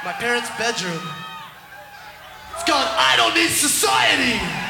My parents' bedroom. It's called I Don't Need Society.